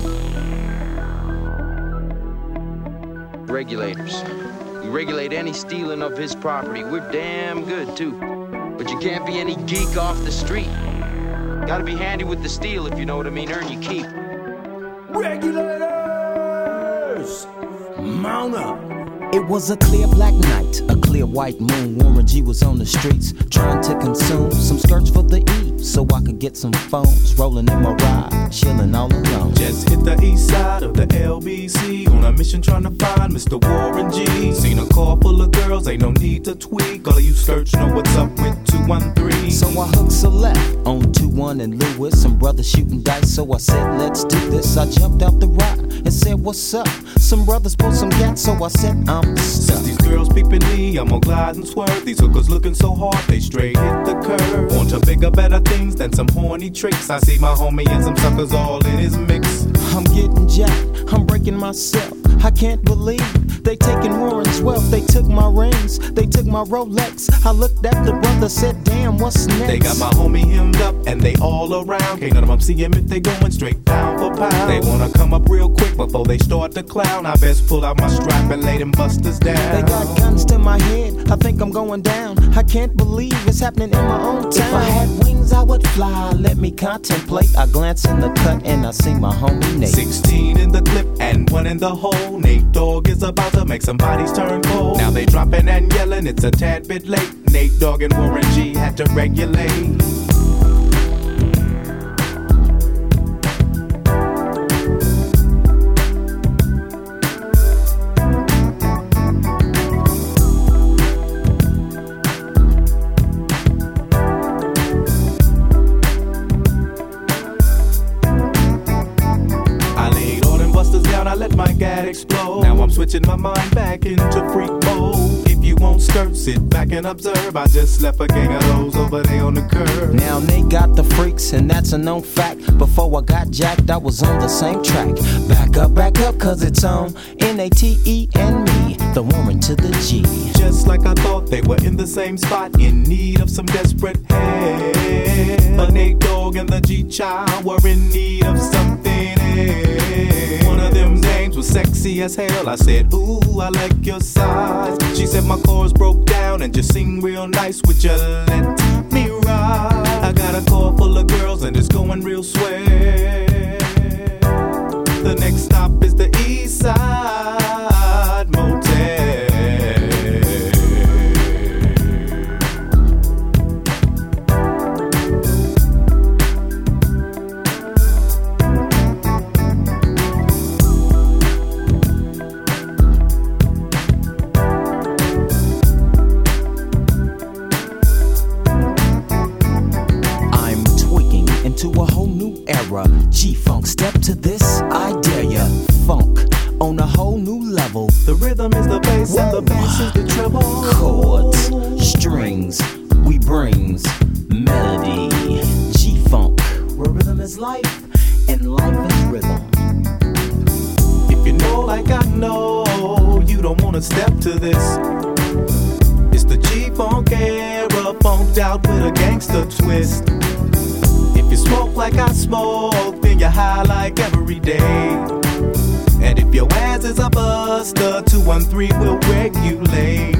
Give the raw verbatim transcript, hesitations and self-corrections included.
Regulators. We regulate any stealing of his property. We're damn good, too. But you can't be any geek off the street. Gotta be handy with the steel, if you know what I mean. Earn your keep. Regulators! Mount up! It was a clear black night, a clear white moon. Warren G was on the streets, trying to consume some skirts for the E, so I could get some phones. Rolling in my ride, chilling all alone. Just hit the east side of the L B C, on a mission trying to find Mister Warren G. Seen a car full of girls, ain't no need to tweak. All of you skirts know what's up with two one three. So I hooked select on two one and Lewis. Some brothers shooting dice, so I said, let's do this. I jumped out the ride and said, what's up? Some brothers pulled some gas, so I said, I'm Since these girls peeping me, I'm gonna glide and swerve. These hookers looking so hard, they straight hit the curve. On to bigger, better things than some horny tricks. I see my homie and some suckers all in his mix. I'm getting jacked, I'm breaking myself. I can't believe they taking Warren's wealth. They took my rings, they took my Rolex. I looked at the brother, said, damn, what's next? They got my homie hemmed up and they all around. Can't none of them see him if they going straight pound for pound. They wanna come up real quick before they start to clown. I best pull out my strap and lay them busters down. They got guns to my head, I think I'm going down. I can't believe it's happening in my own town. If I had wings, I would fly, let me contemplate. I glance in the cut and I see my homie Nate. Sixteen in the clip and one in the hole. Nate Dogg is about to make some bodies turn cold. Now they dropping and yelling, it's a tad bit late. Nate Dogg and Warren G had to regulate. Explode. Now I'm switching my mind back into freak mode. If you won't skirt, sit back and observe. I just left a gang of those over there on the curb. Now they got the freaks and that's a known fact. Before I got jacked, I was on the same track. Back up, back up, cause it's on N A T E and me, the Warren to the G. Just like I thought, they were in the same spot, in need of some desperate help. But Nate Dogg and the G-Child were in need of something else. One of them dames was sexy as hell. I said, ooh, I like your size. She said my chords broke down and just sing real nice. Would you let me ride? I got a car full of girls and it's going real swell. The next stop is the East Side Motel. G-Funk, step to this, I dare ya. Funk on a whole new level. The rhythm is the bass Whoa. And the bass is the treble. Chords, strings, we brings melody. G-Funk, where rhythm is life and life is rhythm. If you know like I know, you don't wanna step to this. It's the G-Funk era, funked out with a gangster twist. If you smoke like I smoke, then you're high like every day. And if your ass is a buster, two one three will regulate.